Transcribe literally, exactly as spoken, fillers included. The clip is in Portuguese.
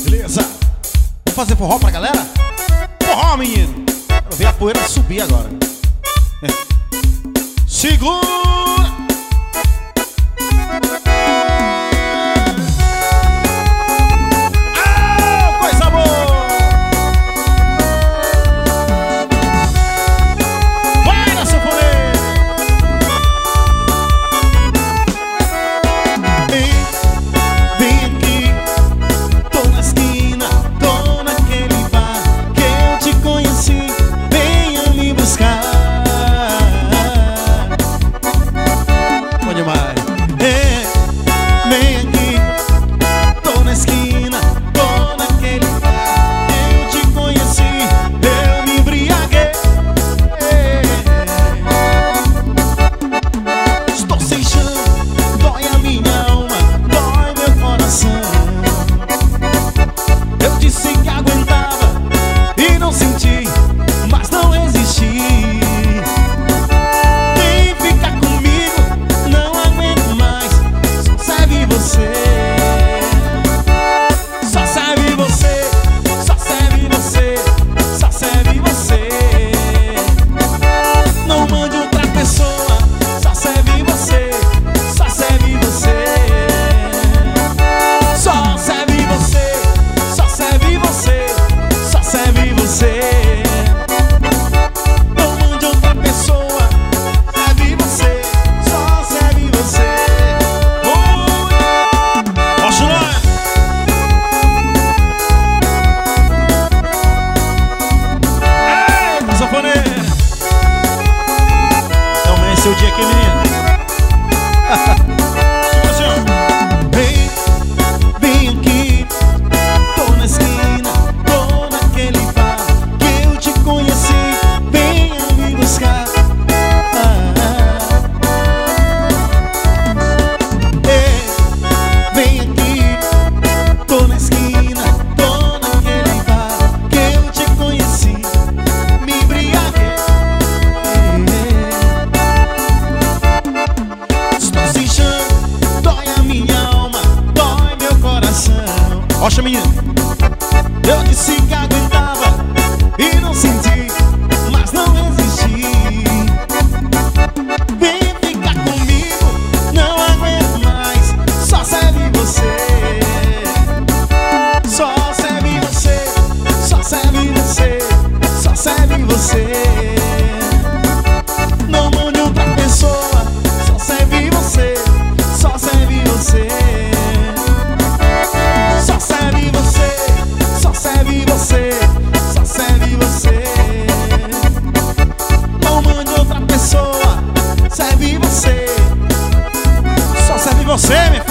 Beleza? Vamos fazer forró pra galera? Forró, menino! Quero ver a poeira subir agora. É. Segura! Seu dia aqui, menino. Tipo assim, ó. Vem, vem aqui. Tô na esquina, tô naquele bar que eu te conheci. Venha me buscar. Ah, ah. Ei, vem aqui. Tô na esquina, tô naquele bar que eu te conheci. Me embriaguei. Rocha, menina. Eu disse que aguentava e não senti, mas não resisti. Vem ficar comigo, não aguento mais. Só serve você. Só serve você. Só serve você. Só serve você. Não mande outra pessoa. Só serve você. Só serve você. Só serve você, só serve você, só serve você. Não mande outra pessoa, serve você. Só serve você, minha filha.